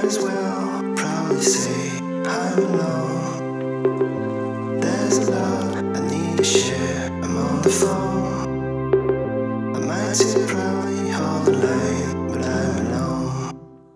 as well proudly say I'm alone. There's a lot I need to share. I'm on the phone. I might say proudly hold the line, but I'm alone.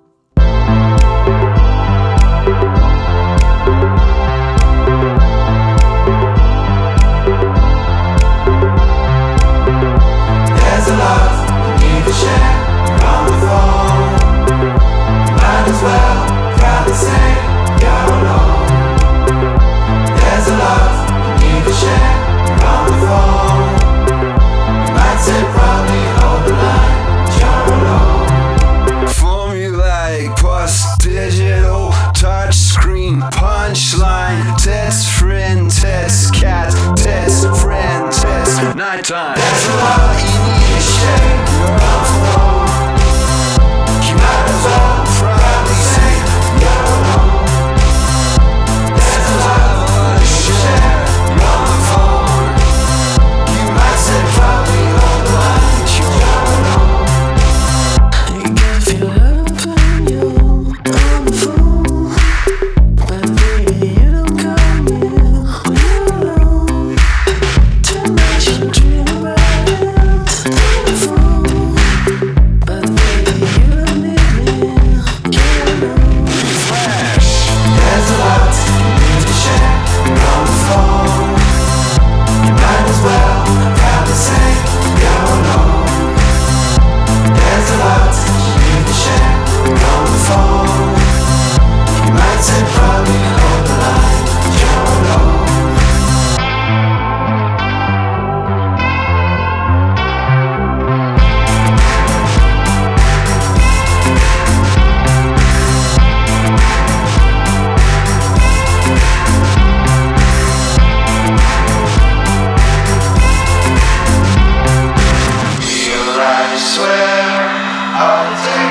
There's a lot I need to share. I'm on the phone. Might as well proudly say you're alone. There's a lot you need to share. You're on the phone. You might say proudly hold the line, but you're alone. Formulaic, post digital, touch screen, punchline, test friend, test cat, test friend, test nighttime. There's a lot you need to share. You're on the phone. You might as well proudly say you're alone. There's a lot to share. You're on the phone. You might say proudly hold the line, but you're alone. You can feel love when you're on the phone, but baby you don't come here when you're alone. Too much you dream about it on the phone, but baby you don't need me, you're alone. Flash. There's a lot you need to share. You're on the phone. You might as well proudly say you're alone. There's a lot you need to share. You're on the phone. You might say proudly hold the line, but you're alone. I swear I'll take